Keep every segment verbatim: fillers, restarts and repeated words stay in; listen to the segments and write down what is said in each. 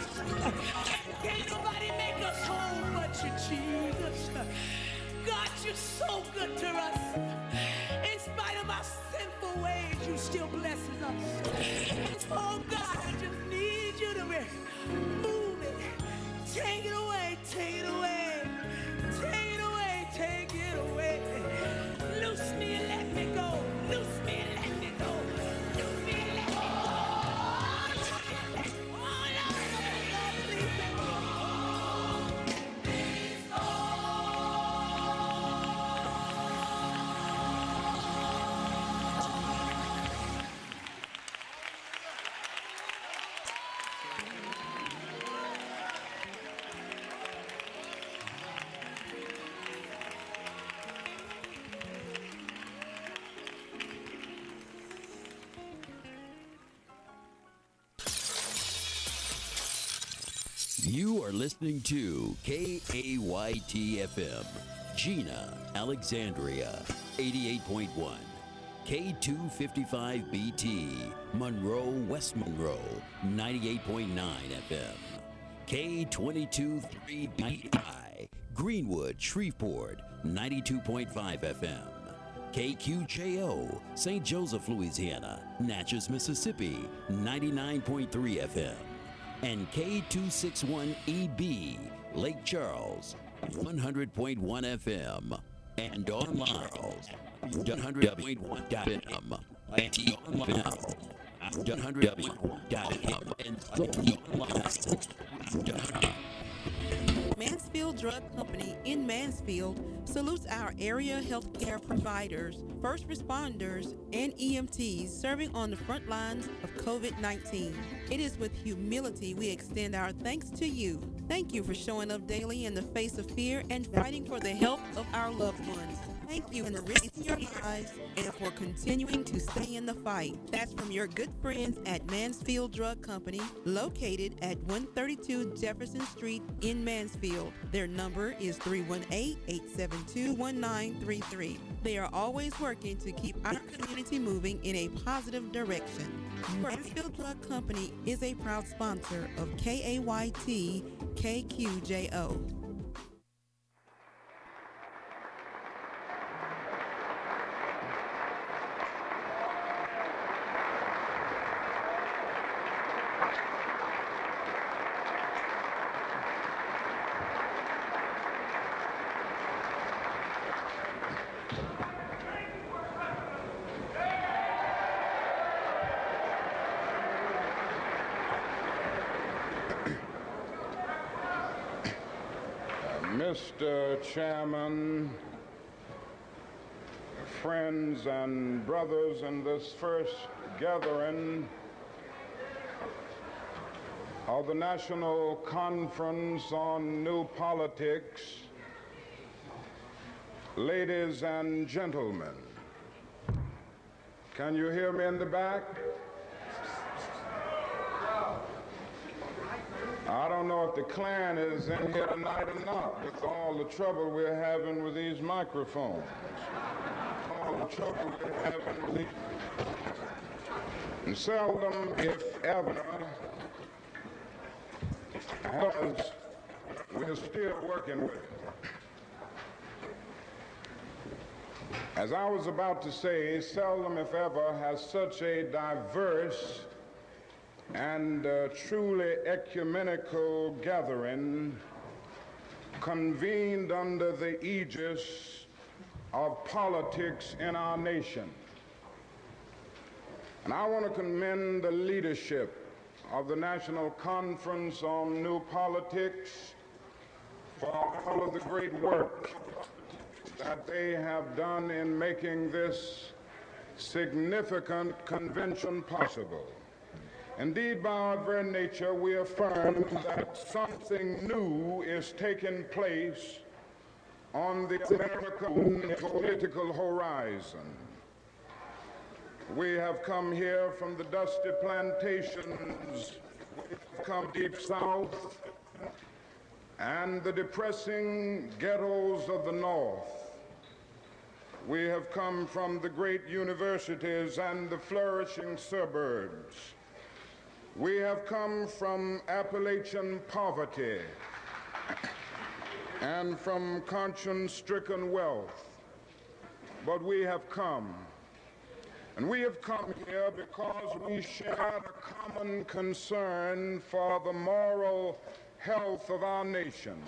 Can't nobody make us whole but you, Jesus. God, you're so good to us. In spite of our sinful ways, you still blesses us. Oh God, I just need you to be moving. Take it away, take it away. Take it away, take it away. Loose me and let me go. Loose me and let me go. Loose me and let me go. Oh, Lord, Lord, please let me You are listening to K A Y T F M, Gina, Alexandria, eighty-eight point one. K two fifty-five B T, Monroe, West Monroe, ninety-eight point nine F M. K twenty-two three B I, Greenwood, Shreveport, ninety-two point five F M. K Q J O, Saint Joseph, Louisiana, Natchez, Mississippi, ninety-nine point three F M. And K two sixty-one E B, Lake Charles, one hundred point one F M. And online, one hundred point one F M. And online, one hundred point one F M. And online. Mansfield Drug Company in Mansfield salutes our area healthcare providers, first responders, and E M Ts serving on the front lines of COVID nineteen. It is with humility we extend our thanks to you. Thank you for showing up daily in the face of fear and fighting for the health of our loved ones. Thank you for risking your lives and for continuing to stay in the fight. That's from your good friends at Mansfield Drug Company, located at one thirty-two Jefferson Street in Mansfield. Their number is three one eight, eight seven two, one nine three three. They are always working to keep our community moving in a positive direction. Mansfield Drug Company is a proud sponsor of K A Y T K Q J O. Mister Chairman, friends and brothers in this first gathering of the National Conference on New Politics, ladies and gentlemen, can you hear me in the back? I don't know if the Klan is in here tonight or not with all the trouble we're having with these microphones. All the trouble we're having with these. And seldom, if ever, has we're still working with it. As I was about to say, seldom, if ever, has such a diverse and uh, truly ecumenical gathering convened under the aegis of politics in our nation. And I want to commend the leadership of the National Conference on New Politics for all of the great work that they have done in making this significant convention possible. Indeed, by our very nature, we affirm that something new is taking place on the American political horizon. We have come here from the dusty plantations, we have come deep south, and the depressing ghettos of the north. We have come from the great universities and the flourishing suburbs. We have come from Appalachian poverty and from conscience-stricken wealth, but we have come. And we have come here because we share a common concern for the moral health of our nation.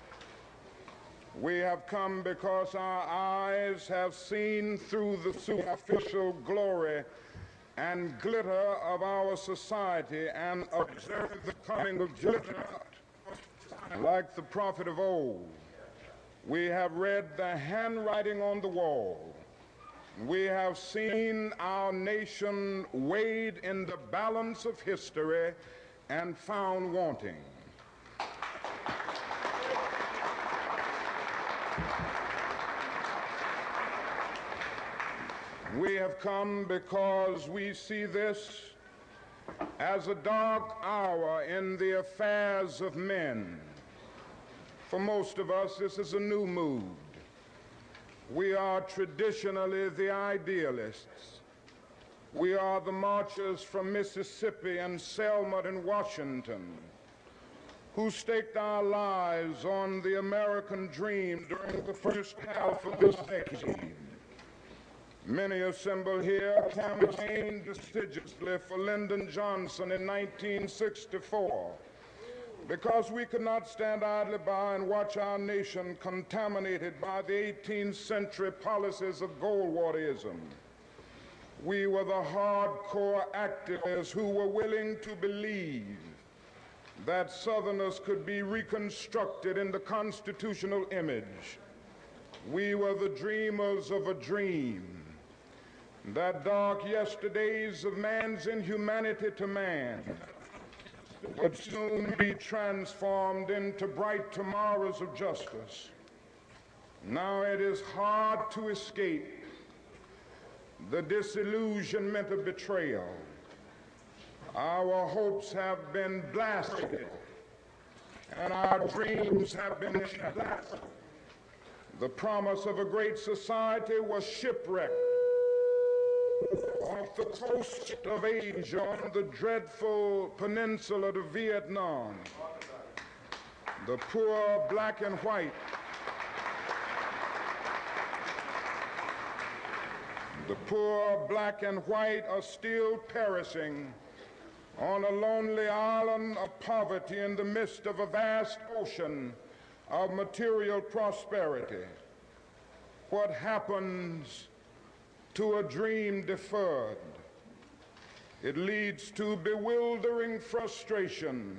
We have come because our eyes have seen through the superficial glory and glitter of our society and observed the coming of judgment. Like the prophet of old, we have read the handwriting on the wall. We have seen our nation weighed in the balance of history and found wanting. We have come because we see this as a dark hour in the affairs of men. For most of us, this is a new mood. We are traditionally the idealists. We are the marchers from Mississippi and Selma and Washington who staked our lives on the American dream during the first half of this decade. Many assembled here campaigned assiduously for Lyndon Johnson in nineteen sixty-four because we could not stand idly by and watch our nation contaminated by the eighteenth century policies of Goldwaterism. We were the hardcore activists who were willing to believe that Southerners could be reconstructed in the constitutional image. We were the dreamers of a dream that dark yesterdays of man's inhumanity to man would soon be transformed into bright tomorrows of justice. Now it is hard to escape the disillusionment of betrayal. Our hopes have been blasted and our dreams have been shattered. The promise of a great society was shipwrecked off the coast of Asia on the dreadful peninsula of Vietnam. The poor black and white, the poor black and white are still perishing on a lonely island of poverty in the midst of a vast ocean of material prosperity. What happens to a dream deferred? It leads to bewildering frustration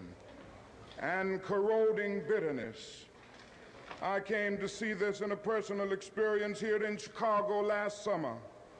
and corroding bitterness. I came to see this in a personal experience here in Chicago last summer,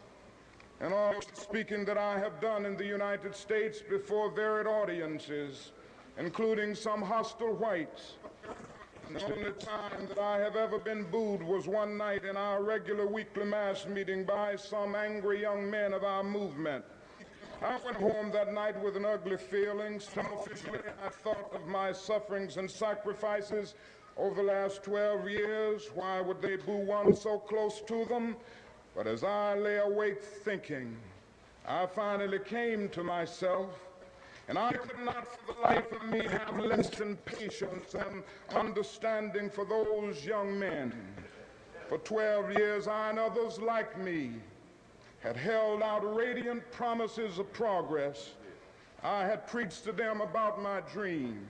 and all the speaking that I have done in the United States before varied audiences, including some hostile whites. The only time that I have ever been booed was one night in our regular weekly mass meeting by some angry young men of our movement. I went home that night with an ugly feeling. Selfishly, I thought of my sufferings and sacrifices over the last twelve years. Why would they boo one so close to them? But as I lay awake thinking, I finally came to myself. And I could not for the life of me have less than patience and understanding for those young men. For twelve years, I and others like me had held out radiant promises of progress. I had preached to them about my dream.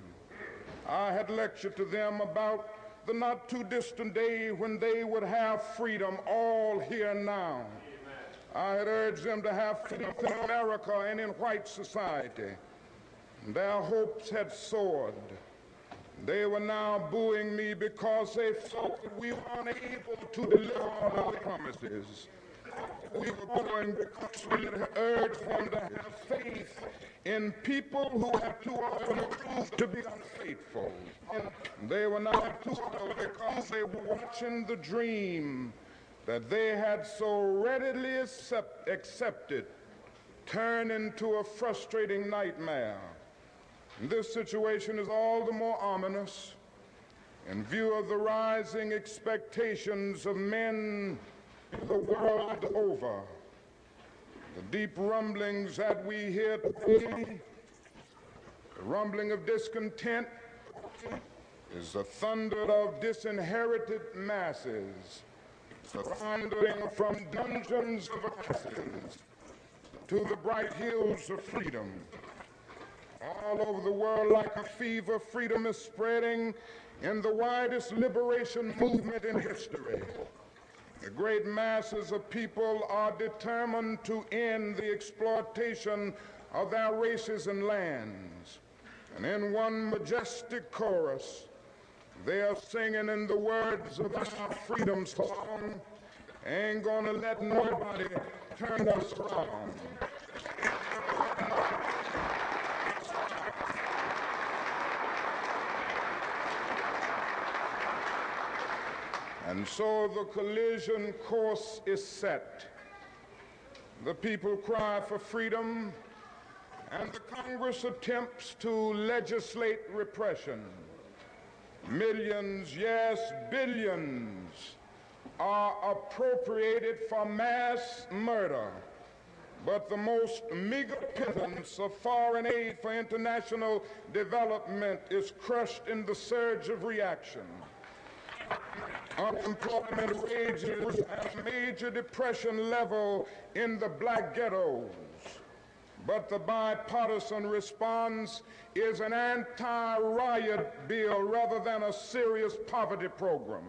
I had lectured to them about the not too distant day when they would have freedom all here now. I had urged them to have freedom in America and in white society. Their hopes had soared. They were now booing me because they felt that we were unable to deliver on our promises. We were booing because we had urged them to have faith in people who had too often proved to be unfaithful. They were now booing because they were watching the dream that they had so readily accept, accepted turn into a frustrating nightmare. This situation is all the more ominous in view of the rising expectations of men the world over. The deep rumblings that we hear today The rumbling of discontent is the thunder of disinherited masses, thundering from dungeons of oppressions to the bright hills of freedom. All over the world, like a fever, freedom is spreading in the widest liberation movement in history. The great masses of people are determined to end the exploitation of their races and lands. And in one majestic chorus, they are singing in the words of our freedom song, "Ain't gonna let nobody turn us around." And so the collision course is set. The people cry for freedom, and the Congress attempts to legislate repression. Millions, yes, billions, are appropriated for mass murder, but the most meager pittance of foreign aid for international development is crushed in the surge of reaction. Unemployment rages at a major depression level in the black ghettos. But the bipartisan response is an anti-riot bill rather than a serious poverty program.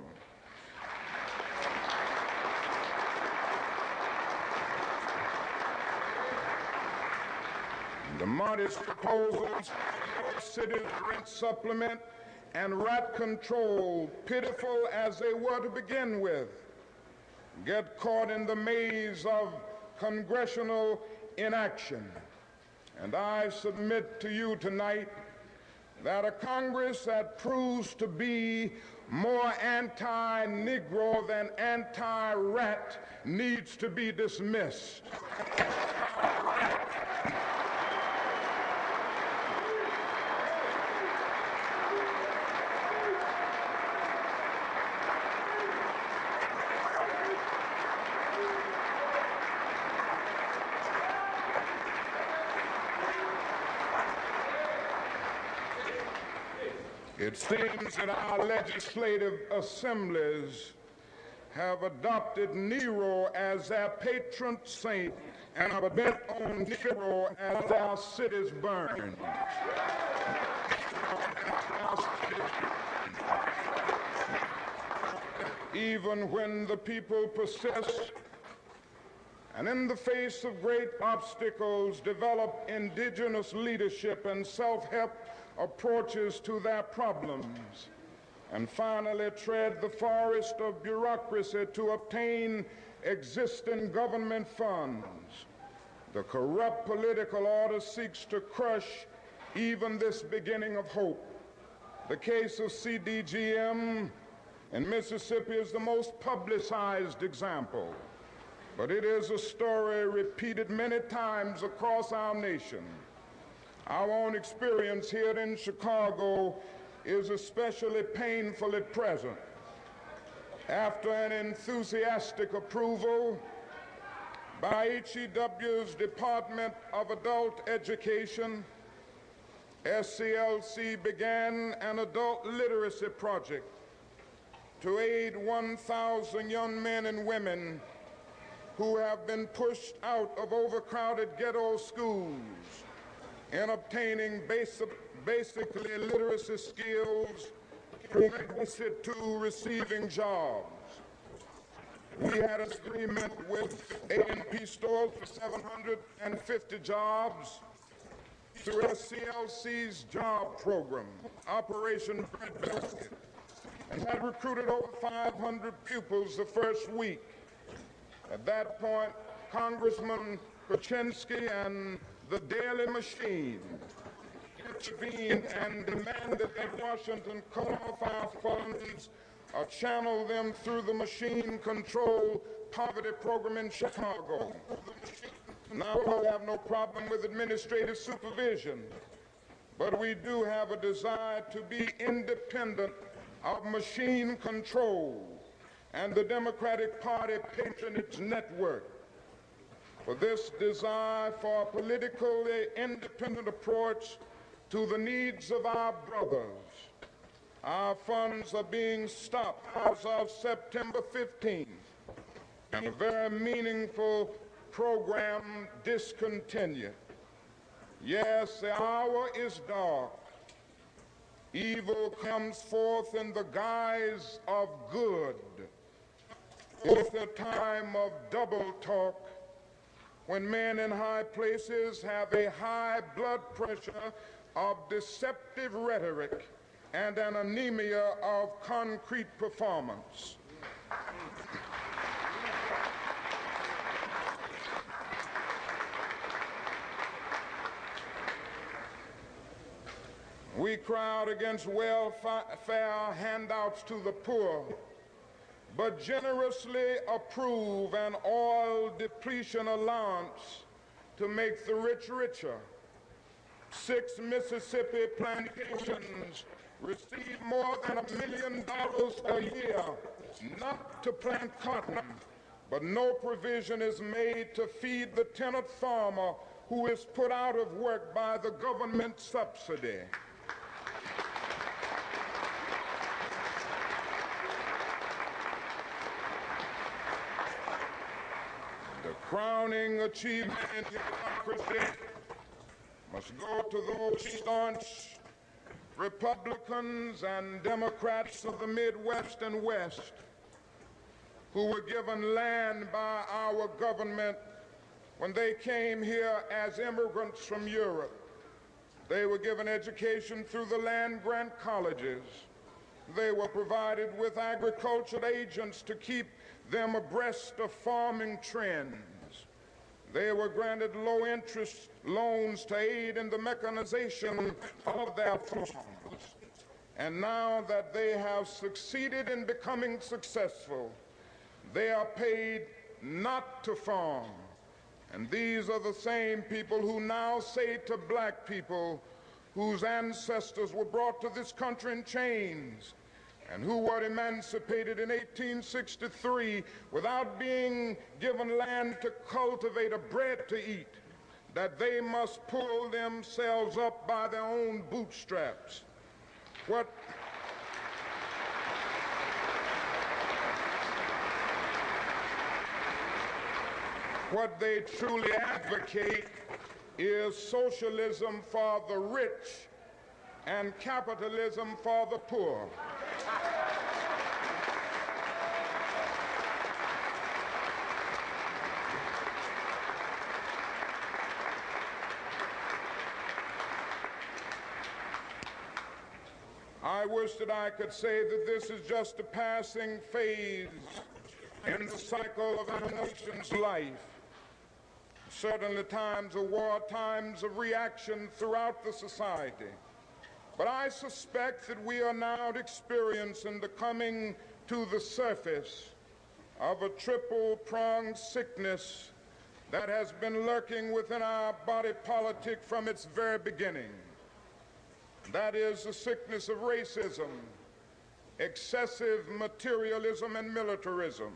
The modest proposals for cities rent supplement and rat control, pitiful as they were to begin with, get caught in the maze of congressional inaction. And I submit to you tonight that a Congress that proves to be more anti-Negro than anti-rat needs to be dismissed. It seems that our legislative assemblies have adopted Nero as their patron saint and are bent on Nero as our cities burn. Even when the people persist and in the face of great obstacles develop indigenous leadership and self-help approaches to their problems, and finally tread the forest of bureaucracy to obtain existing government funds. The corrupt political order seeks to crush even this beginning of hope. The case of C D G M in Mississippi is the most publicized example, but it is a story repeated many times across our nation. Our own experience here in Chicago is especially painfully present. After an enthusiastic approval by H E W's Department of Adult Education, S C L C began an adult literacy project to aid one thousand young men and women who have been pushed out of overcrowded ghetto schools in obtaining basic, basically literacy skills prerequisite to receiving jobs. We had an agreement with A and P stores for seven hundred fifty jobs through S C L C's job program, Operation Breadbasket, and had recruited over five hundred pupils the first week. At that point, Congressman Kuczynski and the Daily Machine intervened and demanded that Washington cut off our funds or channel them through the machine-controlled poverty program in Chicago. Now we have no problem with administrative supervision, but we do have a desire to be independent of machine control and the Democratic Party patronage network. For this desire for a politically independent approach to the needs of our brothers. Our funds are being stopped as of September fifteenth, and a very meaningful program discontinued. Yes, the hour is dark. Evil comes forth in the guise of good. It's a time of double talk, when men in high places have a high blood pressure of deceptive rhetoric and an anemia of concrete performance. We crowd against welfare handouts to the poor, but generously approve an oil depletion allowance to make the rich richer. Six Mississippi plantations receive more than a million dollars a year, not to plant cotton, but no provision is made to feed the tenant farmer who is put out of work by the government subsidy. The crowning achievement in democracy must go to those staunch Republicans and Democrats of the Midwest and West who were given land by our government when they came here as immigrants from Europe. They were given education through the land-grant colleges. They were provided with agricultural agents to keep them abreast of farming trends. They were granted low-interest loans to aid in the mechanization of their farms. And now that they have succeeded in becoming successful, they are paid not to farm. And these are the same people who now say to black people whose ancestors were brought to this country in chains and who were emancipated in eighteen sixty-three without being given land to cultivate or bread to eat, that they must pull themselves up by their own bootstraps. What What they truly advocate is socialism for the rich and capitalism for the poor. I wish that I could say that this is just a passing phase in the cycle of our nation's life. Certainly times of war, times of reaction throughout the society. But I suspect that we are now experiencing the coming to the surface of a triple-pronged sickness that has been lurking within our body politic from its very beginning. That is the sickness of racism, excessive materialism, and militarism.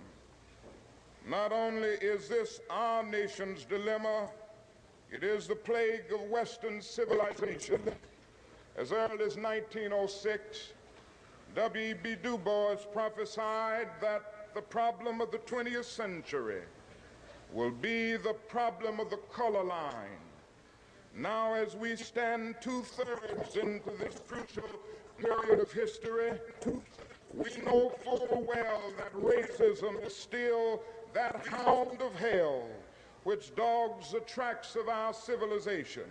Not only is this our nation's dilemma, it is the plague of Western civilization. As early as nineteen oh six, W E B Du Bois prophesied that the problem of the twentieth century will be the problem of the color line. Now, as we stand two-thirds into this crucial period of history, we know full well that racism is still that hound of hell which dogs the tracks of our civilization.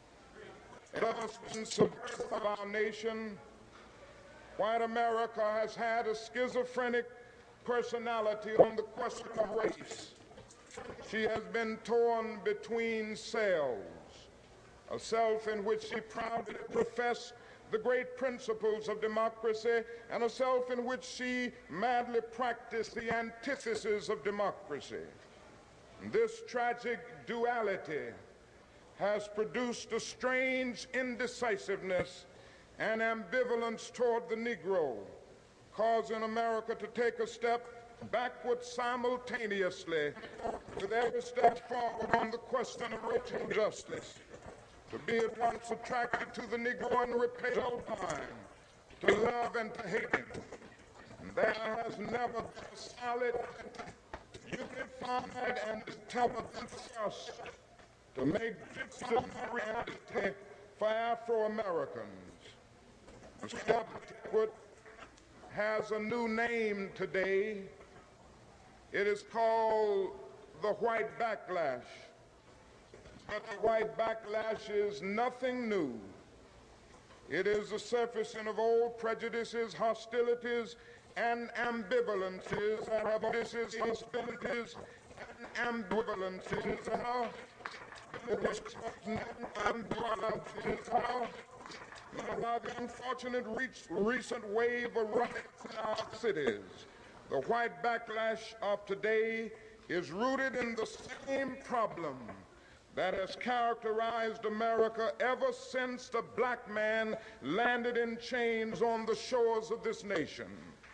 Ever since the birth of our nation, white America has had a schizophrenic personality on the question of race. She has been torn between selves, a self in which she proudly professed the great principles of democracy, and a self in which she madly practiced the antithesis of democracy. This tragic duality has produced a strange indecisiveness and ambivalence toward the Negro, causing America to take a step backward simultaneously with every step forward on the question of racial justice. to be at once attracted to the Negro and repelled Alpine, to love and to hate him. And there has never been a solid, unified, and intelligent thrust to make this a reality for Afro-Americans. What has a new name today. It is called the white backlash. But the white backlash is nothing new. It is the surfacing of old prejudices, hostilities, and ambivalences, and prejudices, hostilities, and ambivalences, and ambivalences, by the unfortunate recent wave of riots in our cities. The white backlash of today is rooted in the same problem that has characterized America ever since the black man landed in chains on the shores of this nation.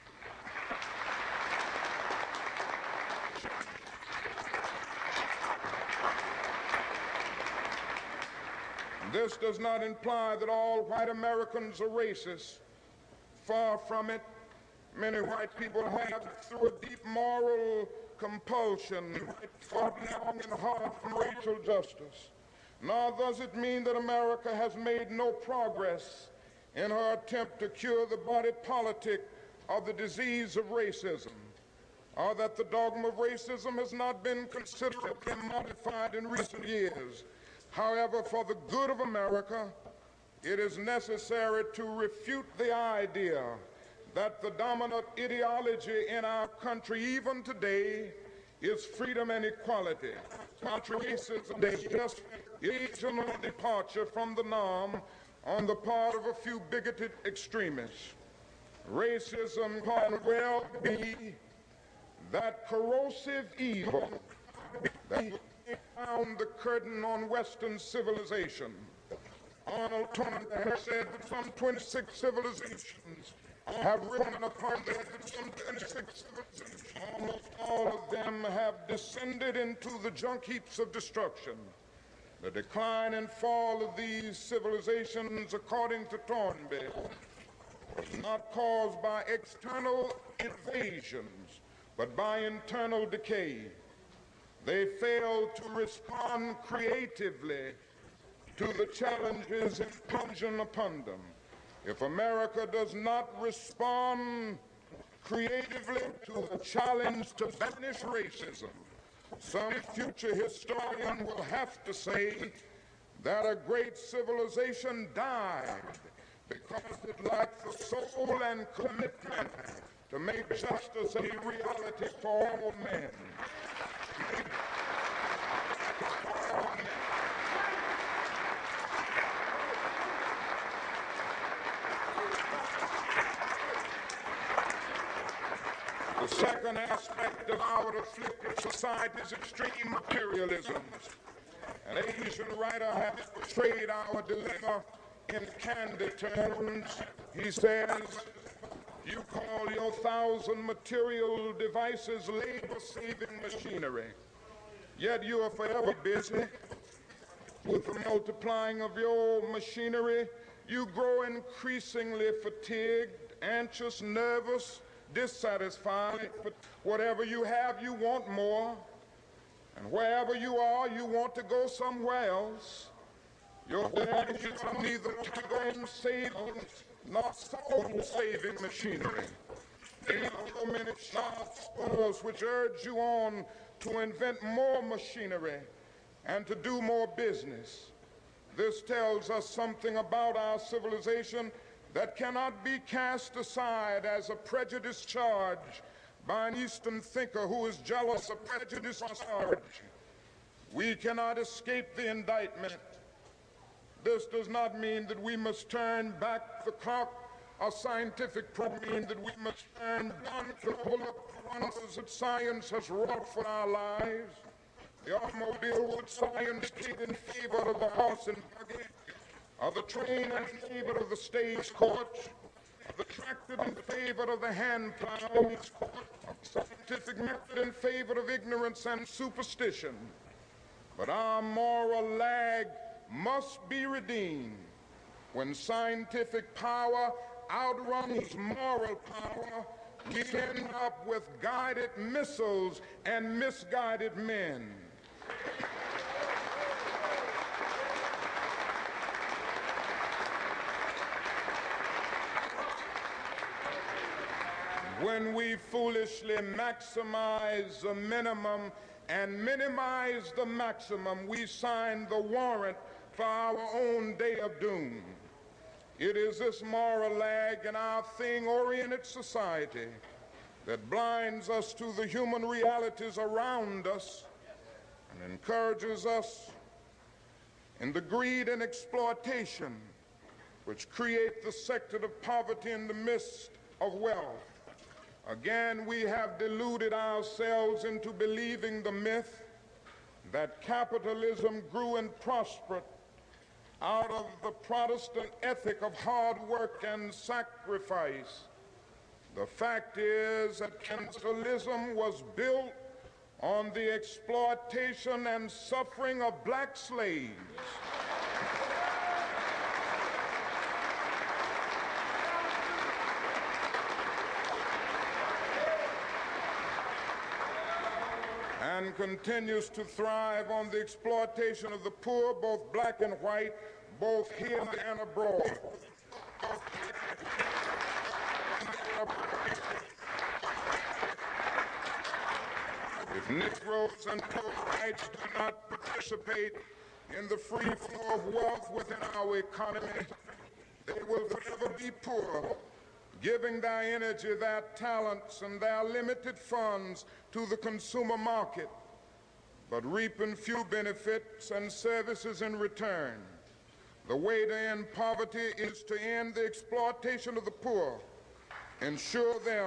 This does not imply that all white Americans are racist. Far from it. Many white people have, through a deep moral compulsion, fought long and hard for racial justice. Nor does it mean that America has made no progress in her attempt to cure the body politic of the disease of racism, or that the dogma of racism has not been considerably modified in recent years. However, for the good of America, it is necessary to refute the idea that the dominant ideology in our country, even today, is freedom and equality. Contra racism is just an occasional departure from the norm on the part of a few bigoted extremists. Racism can well be that corrosive evil that found the curtain on Western civilization. Arnold Toynbee has said that some twenty-six civilizations have written upon the some twenty-six civilizations. Almost all of them have descended into the junk heaps of destruction. The decline and fall of these civilizations, according to Toynbee, was not caused by external invasions, but by internal decay. They failed to respond creatively to the challenges impinging upon them. If America does not respond creatively to the challenge to banish racism, some future historian will have to say that a great civilization died because it lacked the soul and commitment to make justice a reality for all men. The second aspect of our afflicted society's extreme materialism. An Asian writer has portrayed our dilemma in candid terms. He says, you call your thousand material devices labor-saving machinery, yet you are forever busy with the multiplying of your machinery. You grow increasingly fatigued, anxious, nervous, dissatisfied. But whatever you have, you want more. And wherever you are, you want to go somewhere else. Your energies are neither time-saving nor soul-saving machinery. There are so many sharp spurs which urge you on to invent more machinery and to do more business. This tells us something about our civilization that cannot be cast aside as a prejudiced charge by an Eastern thinker who is jealous of prejudiced charge. We cannot escape the indictment. This does not mean that we must turn back the clock. A scientific program means that we must turn back the wonders that science has wrought for our lives. The automobile would science keep in favor of the horse and buggy, of the train in favor of the stagecoach, of the tractor in favor of the hand plow, of scientific method in favor of ignorance and superstition. But our moral lag must be redeemed. When scientific power outruns moral power, we end up with guided missiles and misguided men. When we foolishly maximize the minimum and minimize the maximum, we sign the warrant for our own day of doom. It is this moral lag in our thing-oriented society that blinds us to the human realities around us and encourages us in the greed and exploitation which create the sector of poverty in the midst of wealth. Again, we have deluded ourselves into believing the myth that capitalism grew and prospered out of the Protestant ethic of hard work and sacrifice. The fact is that capitalism was built on the exploitation and suffering of black slaves. And continues to thrive on the exploitation of the poor, both black and white, both here and abroad. If Negroes and poor whites do not participate in the free flow of wealth within our economy, they will forever be poor, giving their energy, their talents, and their limited funds to the consumer market, but reaping few benefits and services in return. The way to end poverty is to end the exploitation of the poor, ensure them,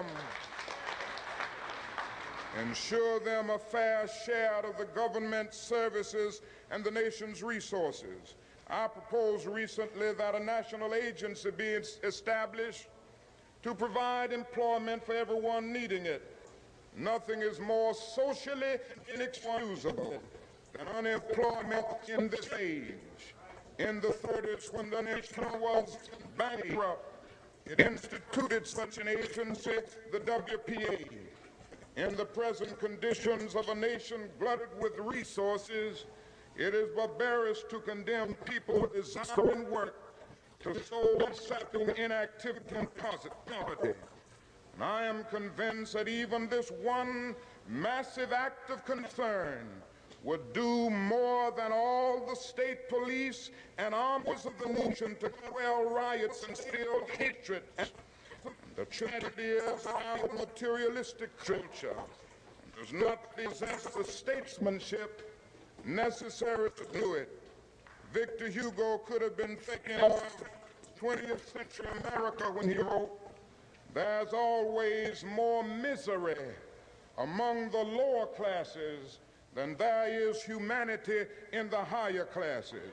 ensure them a fair share of the government services and the nation's resources. I proposed recently that a national agency be established to provide employment for everyone needing it. Nothing is more socially inexcusable than unemployment in this age. In the thirties, when the nation was bankrupt, it instituted such an agency, the W P A. In the present conditions of a nation glutted with resources, it is barbarous to condemn people desiring work to soul-sapping inactivity and poverty. And I am convinced that even this one massive act of concern would do more than all the state police and armies of the nation to quell riots and still hatred. The tragedy is our materialistic culture does not possess the statesmanship necessary to do it. Victor Hugo could have been thinking of twentieth century America when he wrote, "There's always more misery among the lower classes than there is humanity in the higher classes."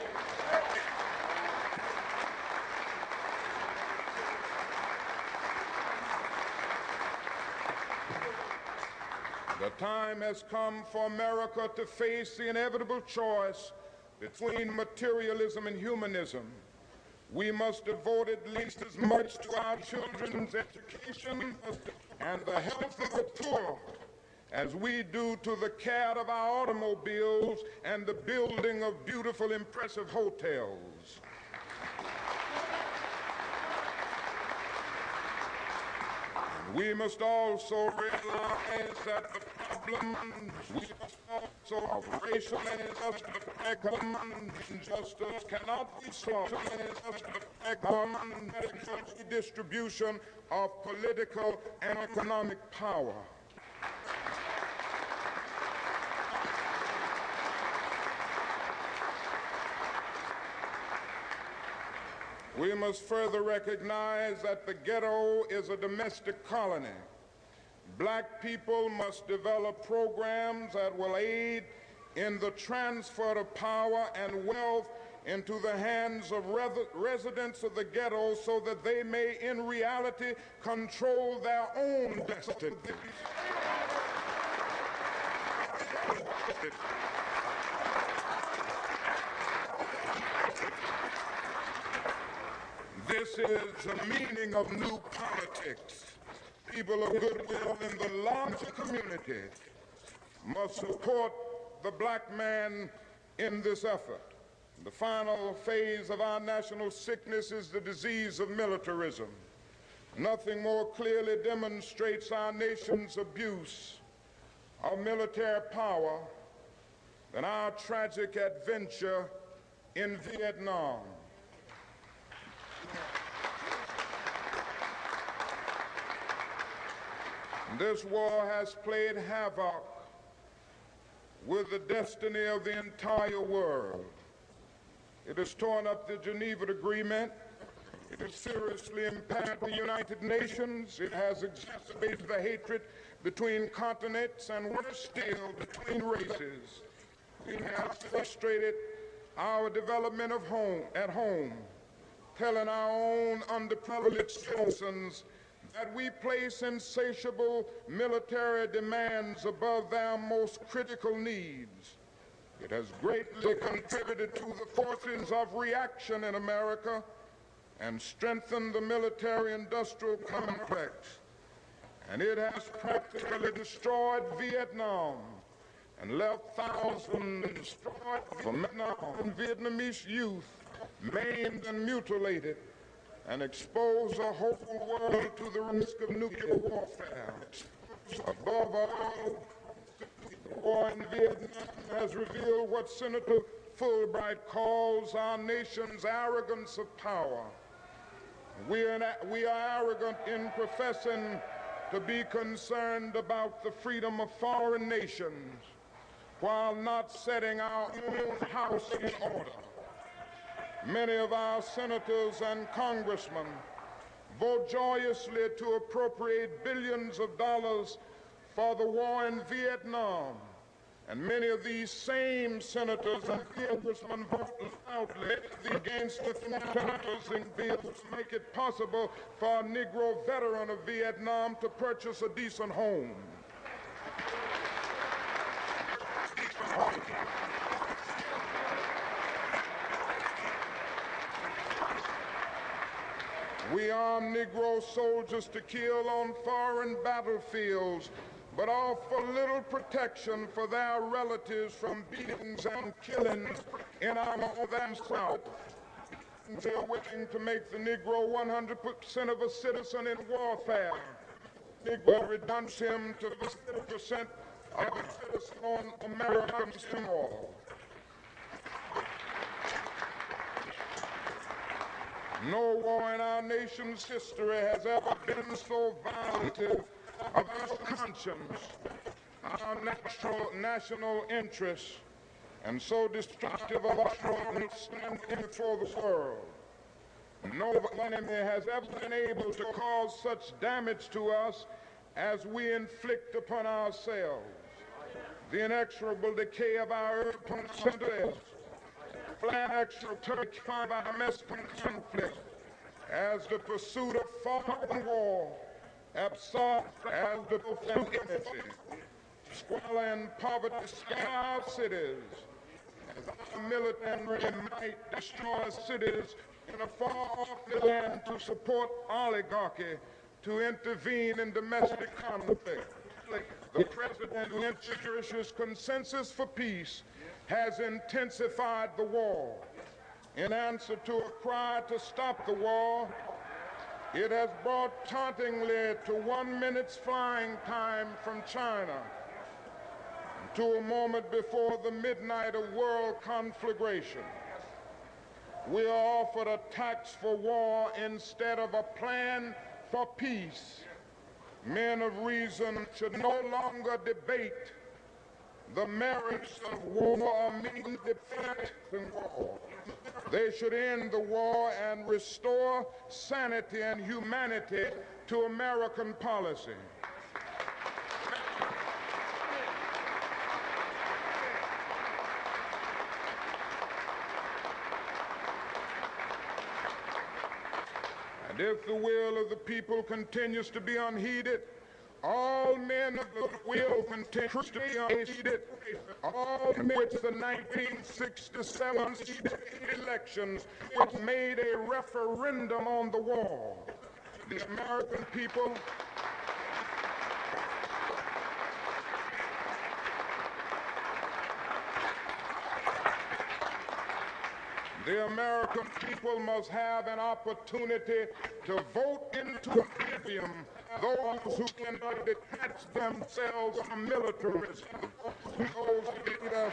The time has come for America to face the inevitable choice between materialism and humanism. We must devote at least as much to our children's education and the health of the poor as we do to the care of our automobiles and the building of beautiful, impressive hotels. We must also realize that the problem, we must also racialize us, the economic injustice cannot be solved as the economic distribution of political and economic power. We must further recognize that the ghetto is a domestic colony. Black people must develop programs that will aid in the transfer of power and wealth into the hands of res- residents of the ghetto so that they may in reality control their own destiny. This is the meaning of new politics. People of goodwill in the larger community must support the black man in this effort. The final phase of our national sickness is the disease of militarism. Nothing more clearly demonstrates our nation's abuse of military power than our tragic adventure in Vietnam. This war has played havoc with the destiny of the entire world. It has torn up the Geneva Agreement. It has seriously impaired the United Nations. It has exacerbated the hatred between continents and, worse still, between races. It has frustrated our development of home at home, telling our own underprivileged citizens that we place insatiable military demands above their most critical needs. It has greatly contributed to the forces of reaction in America and strengthened the military-industrial complex. And it has practically destroyed Vietnam and left thousands destroyed from Vietnam and Vietnamese youth maimed and mutilated, and expose the whole world to the risk of nuclear warfare. Above all, the war in Vietnam has revealed what Senator Fulbright calls our nation's arrogance of power. We are, we are arrogant in professing to be concerned about the freedom of foreign nations while not setting our own house in order. Many of our senators and congressmen vote joyously to appropriate billions of dollars for the war in Vietnam. And many of these same senators and congressmen vote loudly against the financing bills to make it possible for a Negro veteran of Vietnam to purchase a decent home. We arm Negro soldiers to kill on foreign battlefields, but offer little protection for their relatives from beatings and killings in our own South. They are willing to make the Negro one hundred percent of a citizen in warfare. Negro reduce him to fifty percent of a citizen on American soil. No war in our nation's history has ever been so violative of our conscience, our natural, national interests, and so destructive of our strong standing before the world. No enemy has ever been able to cause such damage to us as we inflict upon ourselves. The inexorable decay of our urban centers, inexorable turkey of our domestic conflict, as the pursuit of foreign war, absorbed as the fulfilled energy, squalor and poverty scour our cities, as our military might destroy cities in a far-off land to support oligarchy, to intervene in domestic conflict. The president who cherishes consensus for peace has intensified the war. In answer to a cry to stop the war, it has brought tauntingly to one minute's flying time from China, to a moment before the midnight of world conflagration. We are offered a tax for war instead of a plan for peace. Men of reason should no longer debate the merits of war or mean defeat in war. They should end the war and restore sanity and humanity to American policy. And if the will of the people continues to be unheeded, All men of goodwill continue to stay unseated. All men which the nineteen sixty-seven elections, which made a referendum on the wall. The American people The American people must have an opportunity to vote into oblivion those who cannot detach themselves from militarism, those who lead us.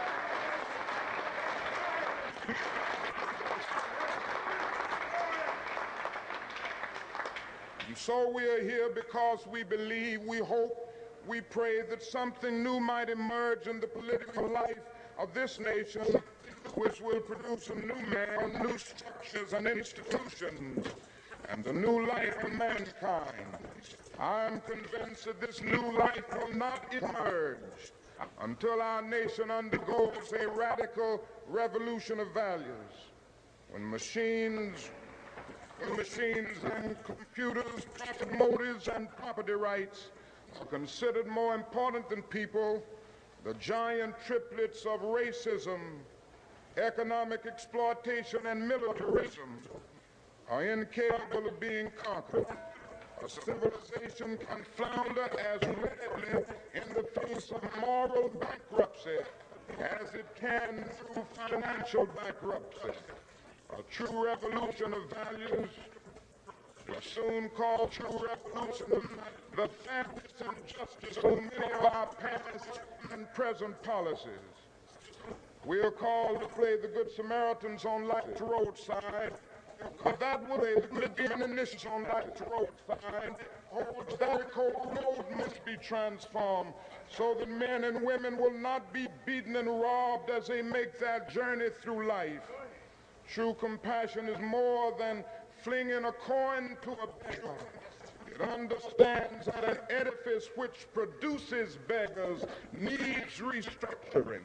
And so we are here because we believe, we hope, we pray that something new might emerge in the political life of this nation, which will produce a new man, new structures and institutions, and a new life for mankind. I am convinced that this new life will not emerge until our nation undergoes a radical revolution of values. When machines, when machines and computers, profit motives and property rights are considered more important than people, the giant triplets of racism, economic exploitation, and militarism are incapable of being conquered. A civilization can flounder as readily in the face of moral bankruptcy as it can through financial bankruptcy. A true revolution of values will soon call true revolution of the fairness and justice of many of our past and present policies. We are called to play the Good Samaritans on life's roadside, but that will be an initiative on life's roadside. The Jericho road must be transformed so that men and women will not be beaten and robbed as they make their journey through life. True compassion is more than flinging a coin to a beggar. It understands that an edifice which produces beggars needs restructuring.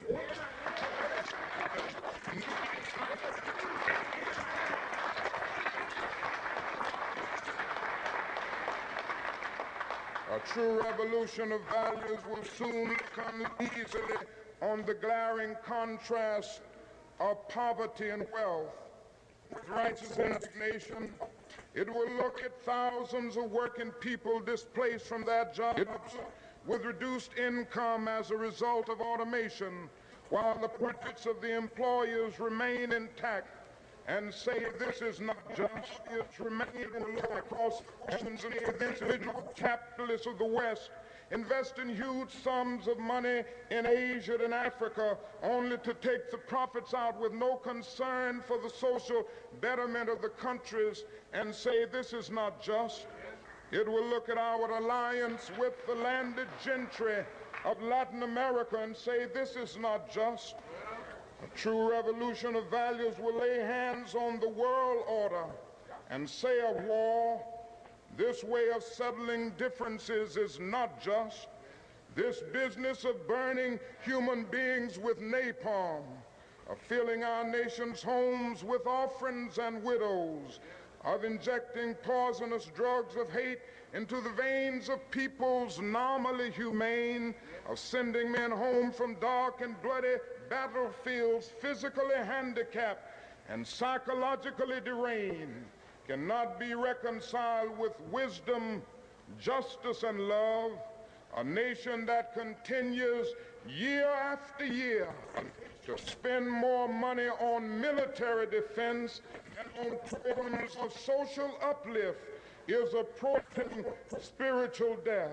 A true revolution of values will soon come easily on the glaring contrast of poverty and wealth. With righteous indignation, it will look at thousands of working people displaced from their jobs with reduced income as a result of automation, while the profits of the employers remain intact, and say this is not just. It's remained in the across nations and the individual capitalists of the West investing huge sums of money in Asia and Africa only to take the profits out with no concern for the social betterment of the countries and say this is not just. It will look at our alliance with the landed gentry of Latin America and say this is not just. A true revolution of values will lay hands on the world order and say of war, this way of settling differences is not just. This business of burning human beings with napalm, of filling our nation's homes with orphans and widows, of injecting poisonous drugs of hate into the veins of peoples normally humane, of sending men home from dark and bloody battlefields physically handicapped and psychologically deranged, cannot be reconciled with wisdom, justice, and love. A nation that continues year after year to spend more money on military defense and on programs of social uplift is approaching spiritual death.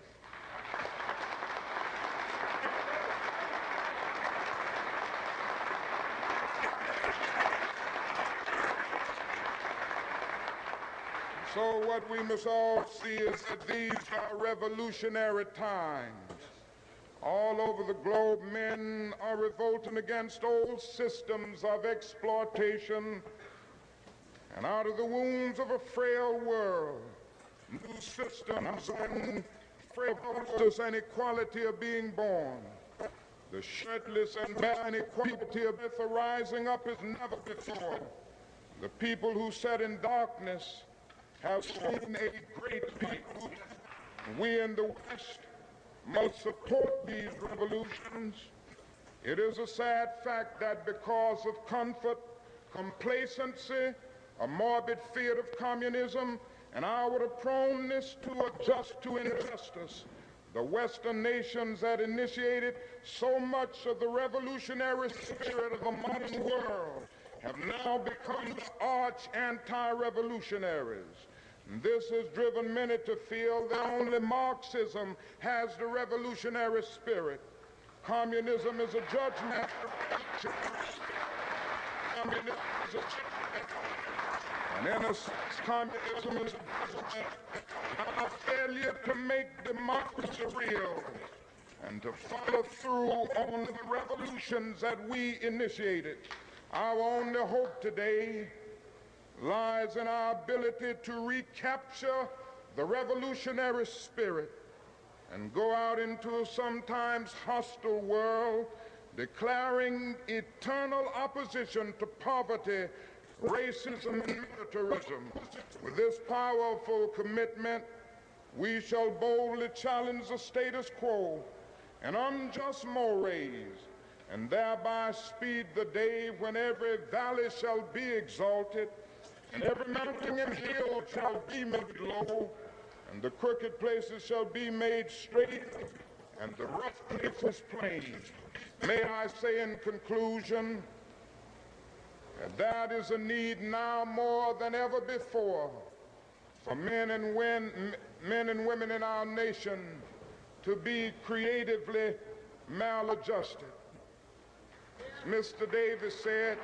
So what we must all see is that these are revolutionary times. All over the globe, men are revolting against old systems of exploitation, and out of the wounds of a frail world, new systems and frail justice and equality are being born. The shirtless and bare inequality of earth are rising up as never before. The people who sat in darkness have seen a great people. We in the West must support these revolutions. It is a sad fact that because of comfort, complacency, a morbid fear of communism, and our proneness to adjust to injustice, the Western nations that initiated so much of the revolutionary spirit of the modern world have now become the arch anti-revolutionaries. This has driven many to feel that only Marxism has the revolutionary spirit. Communism is a judgment. Communism is a judgment. And in a sense, communism is a judgment. Our failure to make democracy real and to follow through on the revolutions that we initiated. Our only hope today lies in our ability to recapture the revolutionary spirit and go out into a sometimes hostile world, declaring eternal opposition to poverty, racism, and militarism. With this powerful commitment, we shall boldly challenge the status quo and unjust mores, and thereby speed the day when every valley shall be exalted, and every mountain and hill shall be made low, and the crooked places shall be made straight, and the rough places plain. May I say in conclusion that that is a need now more than ever before for men and, when, men and women in our nation to be creatively maladjusted. Mister Davis said,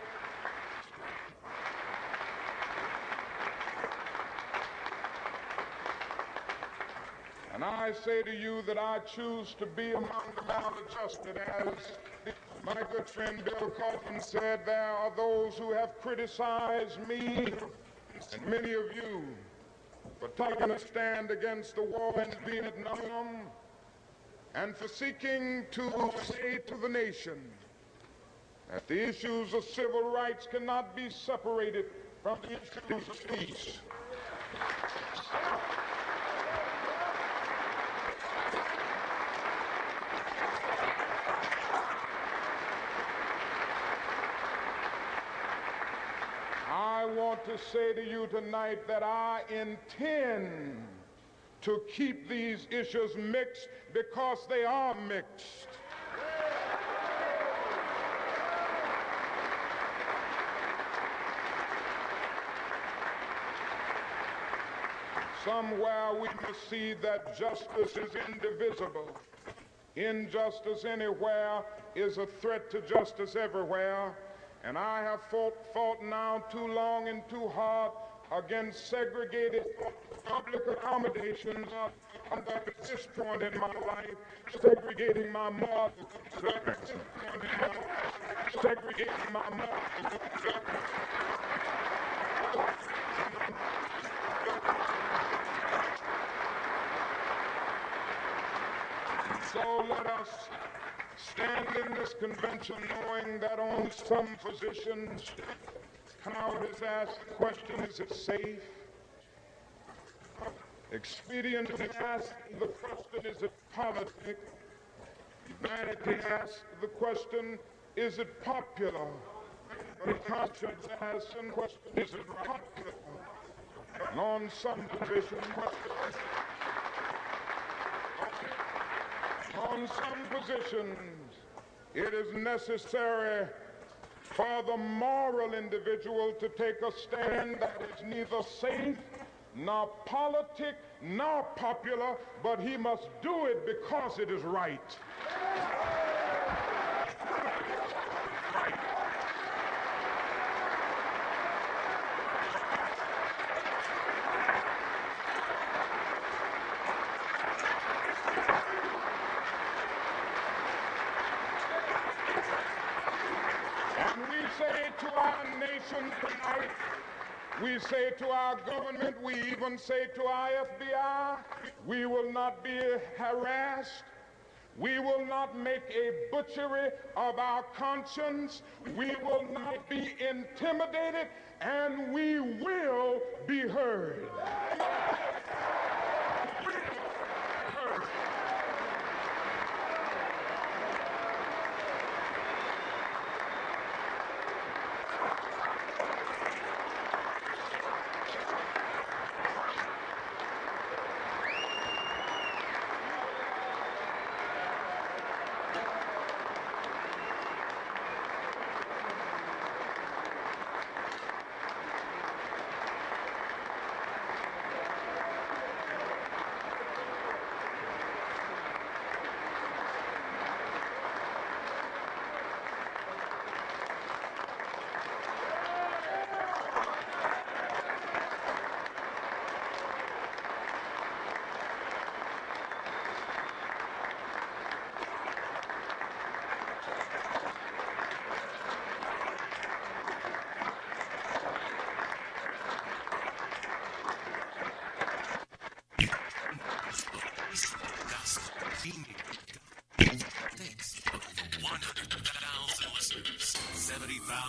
and I say to you that I choose to be among the maladjusted. As my good friend Bill Cawthon said, there are those who have criticized me and many of you for taking a stand against the war in Vietnam and for seeking to say to the nation that the issues of civil rights cannot be separated from the issues of peace. I want to say to you tonight that I intend to keep these issues mixed because they are mixed. Somewhere we must see that justice is indivisible. Injustice anywhere is a threat to justice everywhere. And I have fought, fought now too long and too hard against segregated public accommodations uh, at this point in my life, segregating my mother, segregating my mother. So let us stand in this convention knowing that on some positions, Howard has asked the question, is it safe? Expedient has asked the question, is it politic? Vanity asks the question, is it popular? But conscience asks the question, is it popular? And on some positions, on some positions, it is necessary for the moral individual to take a stand that is neither safe, nor politic, nor popular, but he must do it because it is right. Tonight, we say to our government, we even say to our F B I, we will not be harassed. We will not make a butchery of our conscience. We will not be intimidated, and we will be heard.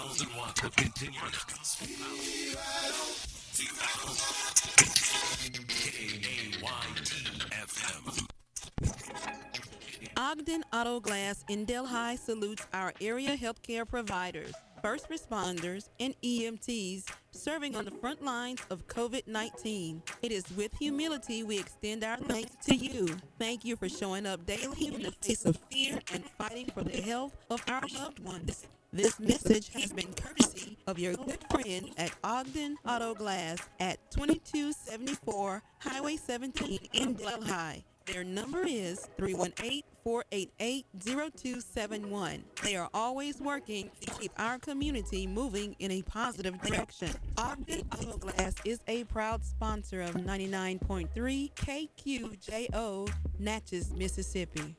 thousand watts of continuous gospel power. K A Y T F M. Ogden Auto Glass in Delhi salutes our area healthcare providers, first responders, and E M Ts serving on the front lines of COVID nineteen. It is with humility we extend our thanks to you. Thank you for showing up daily in the face of fear and fighting for the health of our loved ones. This message has been courtesy of your good friend at Ogden Auto Glass at twenty-two seventy-four Highway seventeen in Delhi. Their number is three one eight, four eight eight, zero two seven one. They are always working to keep our community moving in a positive direction. Ogden Auto Glass is a proud sponsor of ninety-nine point three K Q J O, Natchez, Mississippi.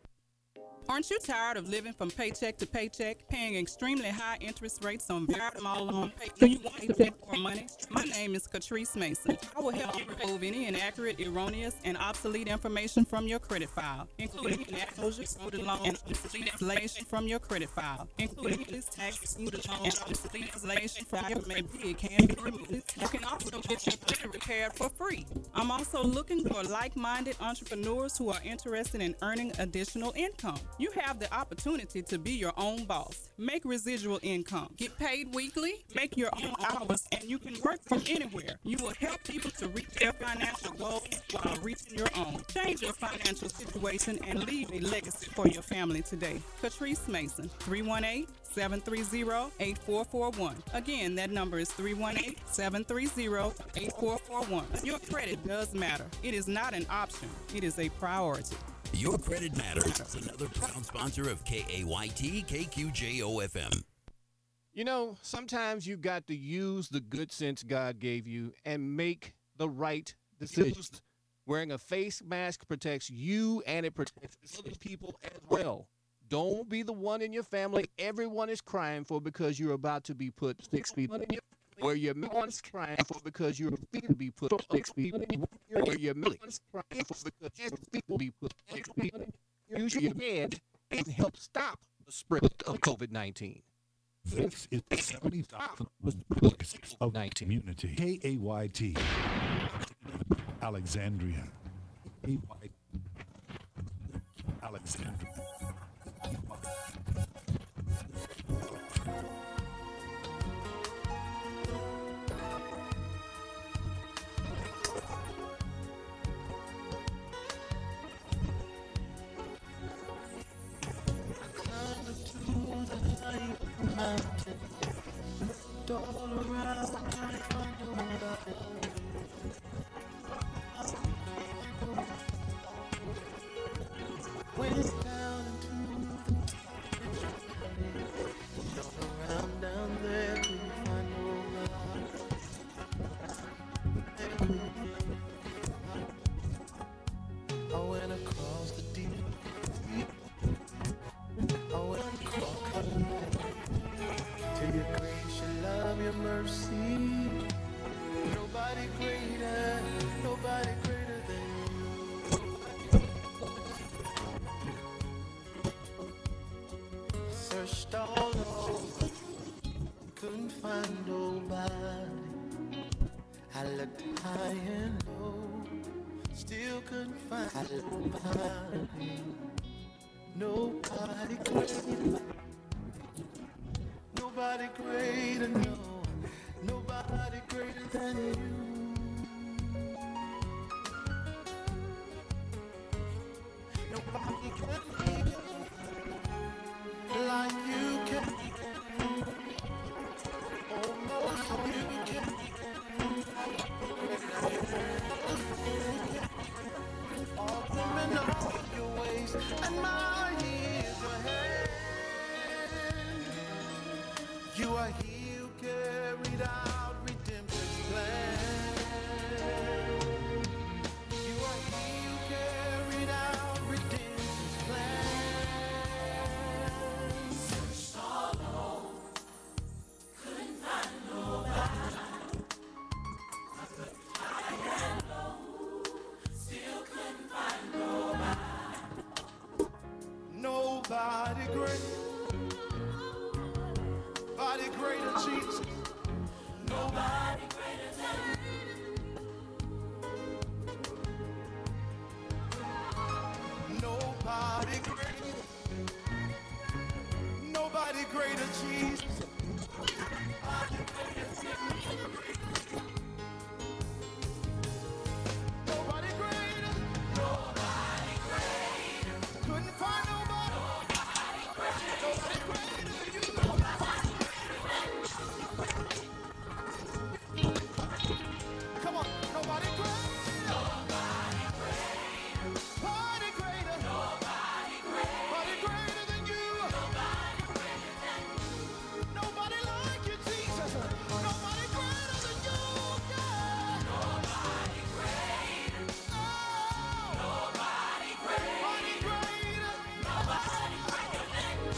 Aren't you tired of living from paycheck to paycheck, paying extremely high interest rates on very small loan payments? Do you want to pay more money? My name is Catrice Mason. I will help you remove any inaccurate, erroneous, and obsolete information from your credit file, including inaccurate student loan and obsolete information from your credit file, including this tax, student loan, and obsolete information from your maybe it can be removed. You can also get your credit repaired for free. I'm also looking for like-minded entrepreneurs who are interested in earning additional income. You have the opportunity to be your own boss. Make residual income. Get paid weekly. Make your own hours, and you can work from anywhere. You will help people to reach their financial goals while reaching your own. Change your financial situation and leave a legacy for your family today. Catrice Mason, three one eight, seven three zero, eight four four one. Again, that number is three one eight, seven three zero, eight four four one. Your credit does matter. It is not an option. It is a priority. Your Credit Matters is another proud sponsor of K A Y T K Q J O F M. You know, sometimes you got to use the good sense God gave you and make the right decisions. Wearing a face mask protects you and it protects other people as well. Don't be the one in your family everyone is crying for because you're about to be put six feet in your where your one's crying for because you're about to be put six feet where your one's crying for because people be put six feet. Use your head and help stop the spread of COVID nineteen. This is the seventy thousand of community. K A Y T. Alexandria. Alexandria. Nobody greater, nobody greater, no, nobody greater than you. Nobody can be like you can. Almost you can. All women know your ways and my years ahead. You are he who carried out redemption's plan. You are he who carried out redemption's plan. Searched all over, couldn't find nobody. High and low, still couldn't find nobody. Nobody great. Nobody great. greater, Jesus. Nobody greater than Nobody greater. Nobody greater, Jesus. Nobody greater. Nobody greater. Couldn't find nobody. Nobody greater. Nobody greater than you. Come on. Nobody greater. Nobody greater. Nobody greater. Nobody greater. Nobody greater than you. Nobody greater than you. Nobody like you, Jesus. Nobody greater than you. Yeah. Nobody greater. Oh. Nobody greater. Nobody greater. Nobody greater than you.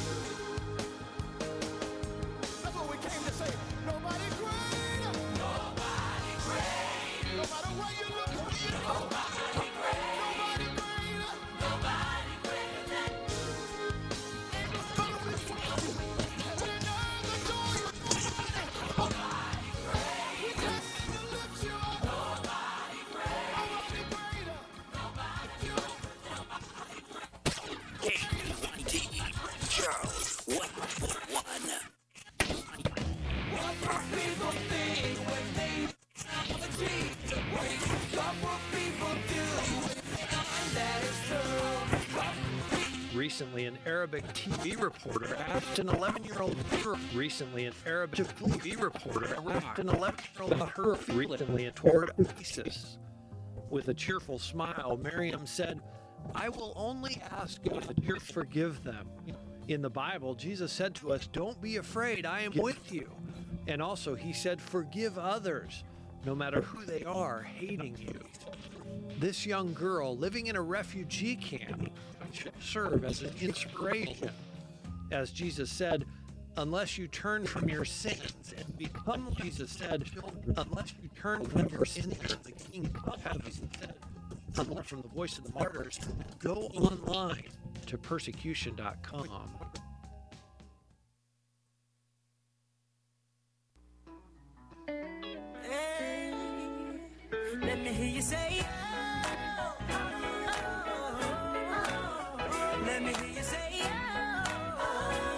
That's what we came to say. Nobody greater. Nobody greater. No matter where you look, nobody greater. Nobody greater. Nobody greater than you. Follow me, follow me. Heaven and earth adore you. Nobody greater. We came to lift you up. Nobody greater. Nobody greater. Nobody greater. K Y T, Charles, one one. What will people think when they have the Jesus? What will people do when they find that it's true? Recently, an Arabic T V reporter asked an eleven-year-old recently an Arabic T V reporter asked an eleven-year-old about her recently toward ISIS. With a cheerful smile, Miriam said, "I will only ask God to forgive them." In the Bible, Jesus said to us, "Don't be afraid, I am with you." And also, he said, "Forgive others, no matter who they are, hating you." This young girl living in a refugee camp should serve as an inspiration. As Jesus said, unless you turn from your sins and become, Jesus said, unless you turn from your sins and the kingdom of heaven, said, unless from the voice of the martyrs, go online to persecution dot com. Hey, let me hear you say, oh, oh, oh, oh. Let me hear you say, oh,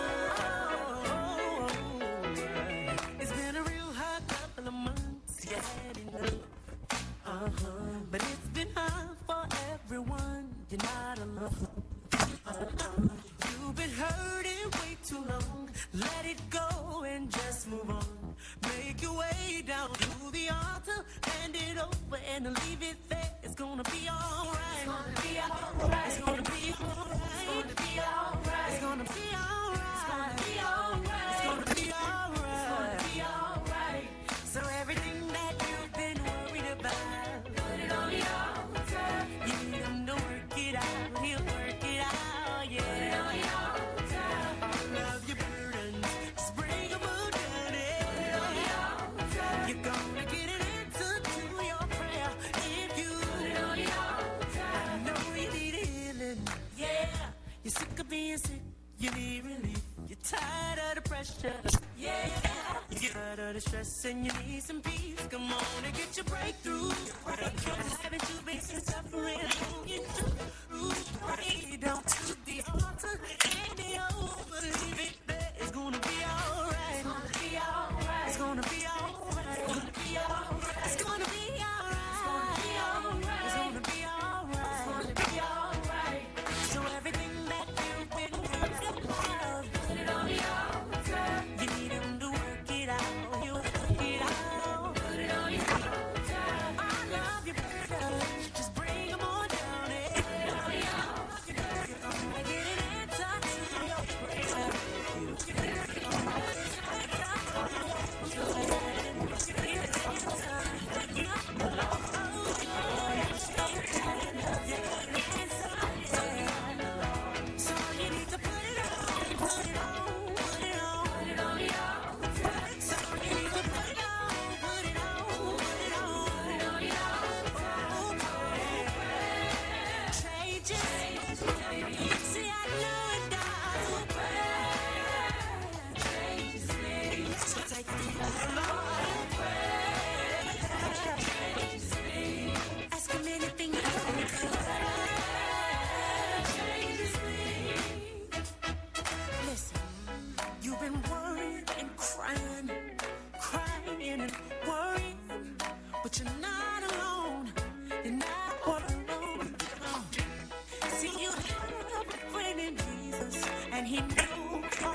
oh, oh. It's been a real hard couple of months, yeah, uh-huh. But it's been hard for everyone. You're not alone. Uh-uh. You've been hurting way too long. Let it go and just move on. Make your way down to the altar, hand it over and leave it there. It's gonna be alright. It's gonna be alright. It's gonna be alright. It's gonna be alright. It's gonna be alright. It's gonna be alright. It's gonna be alright. It's gonna be alright. So everything that you've been worried about, put it on the altar. You need him to work it out. He'll work it out. Yeah. Put it on the altar. All of your burdens, just bring them all down. You're gonna get an answer to your prayer if you put it on the altar. I know you need healing, yeah. You're sick of being sick, you need relief. You're tired of the pressure, yeah. You're tired of the stress and you need some peace. Come on and get your breakthrough. Haven't you been suffering long enough? Pray down to the altar, hand it over, leave it there. It's gonna be alright. It's gonna be alright. It's gonna be alright. It's gonna be alright. It's gonna be alright. It's gonna be alright. It's gonna be alright. So everything that you've been worried about, put it on the altar. You need him to work it out. You work it out. Put it on the altar. I love you, brother. Just bring them on down. Put it on the altar. You're gonna get an answer to your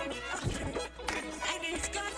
And it's gonna